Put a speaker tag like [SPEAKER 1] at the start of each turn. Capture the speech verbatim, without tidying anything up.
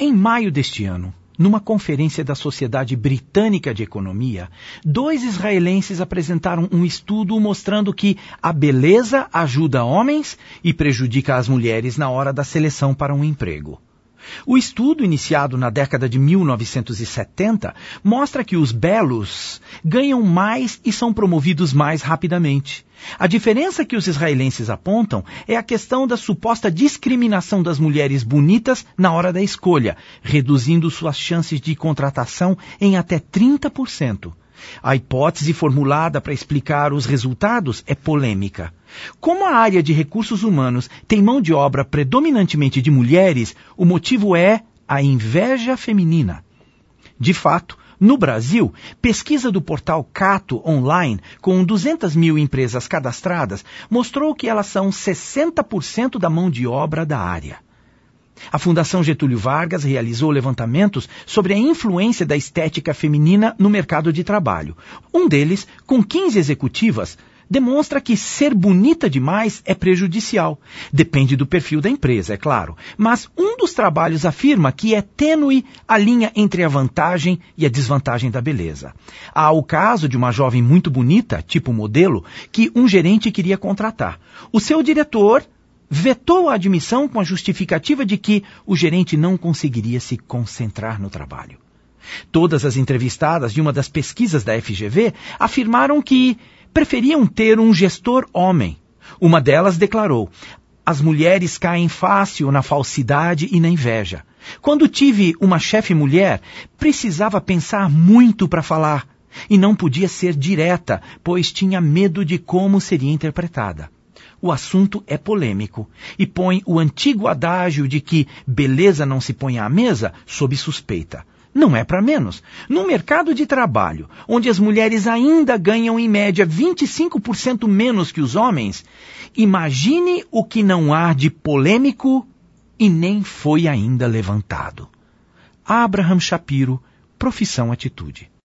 [SPEAKER 1] Em maio deste ano, numa conferência da Sociedade Britânica de Economia, dois israelenses apresentaram um estudo mostrando que a beleza ajuda homens e prejudica as mulheres na hora da seleção para um emprego. O estudo, iniciado na década de mil novecentos e setenta, mostra que os belos ganham mais e são promovidos mais rapidamente. A diferença que os israelenses apontam é a questão da suposta discriminação das mulheres bonitas na hora da escolha, reduzindo suas chances de contratação em até trinta por cento. A hipótese formulada para explicar os resultados é polêmica. Como a área de recursos humanos tem mão de obra predominantemente de mulheres, o motivo é a inveja feminina. De fato, no Brasil, pesquisa do portal Cato Online, com duzentas mil empresas cadastradas, mostrou que elas são sessenta por cento da mão de obra da área. A Fundação Getúlio Vargas realizou levantamentos sobre a influência da estética feminina no mercado de trabalho. Um deles, com quinze executivas, demonstra que ser bonita demais é prejudicial. Depende do perfil da empresa, é claro. Mas um dos trabalhos afirma que é tênue a linha entre a vantagem e a desvantagem da beleza. Há o caso de uma jovem muito bonita, tipo modelo, que um gerente queria contratar. O seu diretor vetou a admissão com a justificativa de que o gerente não conseguiria se concentrar no trabalho. Todas as entrevistadas de uma das pesquisas da F G V afirmaram que preferiam ter um gestor homem. Uma delas declarou: as mulheres caem fácil na falsidade e na inveja. Quando tive uma chefe mulher, precisava pensar muito para falar e não podia ser direta, pois tinha medo de como seria interpretada. O assunto é polêmico e põe o antigo adágio de que beleza não se põe à mesa sob suspeita. Não é para menos. No mercado de trabalho, onde as mulheres ainda ganham em média vinte e cinco por cento menos que os homens, imagine o que não há de polêmico e nem foi ainda levantado. Abraham Shapiro, Profissão Atitude.